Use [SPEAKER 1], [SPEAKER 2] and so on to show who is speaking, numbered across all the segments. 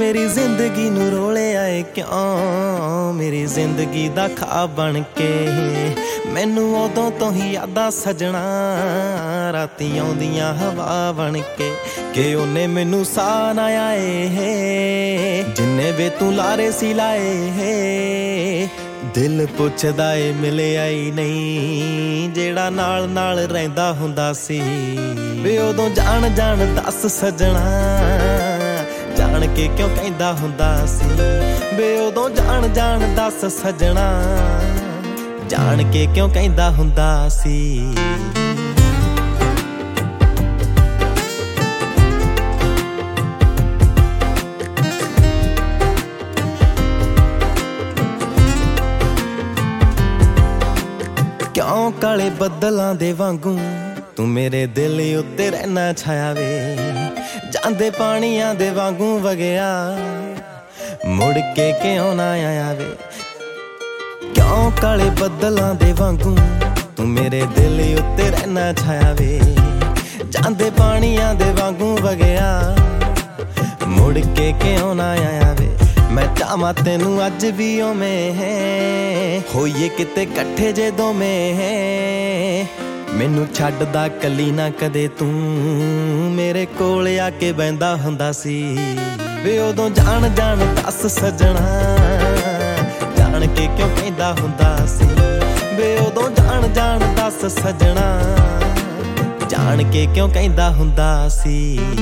[SPEAKER 1] मेरी जिंदगी नू रोले आए क्यों, मेरी जिंदगी दा ख्वाब बन के मैनू उदों तो ही यादां सजना, रातीं आउंदियां हवा बन के उन्हें मैनू सा ना आए जिन्ने वे तू लारे सी लाए है। दिल पुछदा ए मिले आई नहीं जेड़ा नाल नाल रहिंदा हुंदा सी, वे उदों जान जान दस सजना, जान के क्यों कहंदा हुंदा सी, वे उदों जान जान दस सजना, जान के क्यों कहंदा हुंदा सी। क्यों काले बदलां दे वांगू तू मेरे दिल उत्ते रहना छाया वे, जांदे पानियां दे वांगू वगया मुड़ के क्यों ना आया वे। क्यों काले बदलां दे वांगू तू मेरे दिल उत्ते रहना छाया वे, जांदे पानियां दे वांगू वगया मुड़ के क्यों ना आया वे। मैं चाहवां तैनू अज भी ओवें है, होइए किते कट्ठे जे दोवें है, मैनू छड्डदा कली ना कदे तू मेरे कोल आके बहिंदा हुंदा सी, वे उदों जान जान दस सजना, जान के क्यों कहंदा हुंदा सी, वे उदों जान जान दस सजना, जान के क्यों कहंदा हुंदा सी।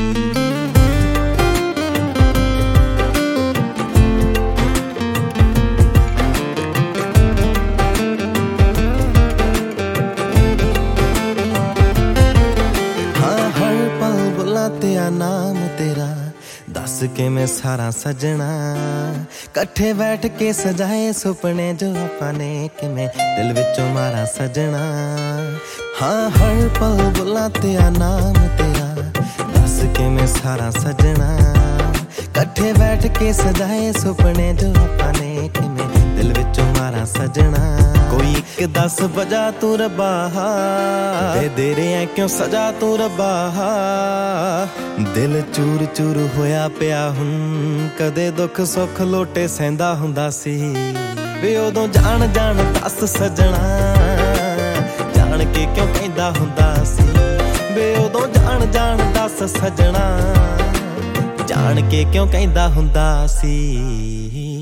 [SPEAKER 1] तेरा नाम तेरा दस के मैं सारा सजना, कट्ठे बैठ के सजाए सुपने जो अपने कि मैं दिल विचों मारा सजना। हाँ हर पल बुला तेरा नाम तेरा दस के मैं सारा सजना, कट्ठे बैठ के सजाए सुपने जो अपने कि मैं दिल विचों मारा सजना। कोई एक दस बजा तू रब्बा दे रहे क्यों सजा तू रब्बा, दिल चूर चूर होया पिया हुन कदे दुख सुख लोटे सहंदा हुंदा सी, वे उदों जान जान दस सजना, जान के क्यों कहंदा हुंदा सी, वे उदों जान जान दस सजना, जान के क्यों कहंदा हुंदा सी।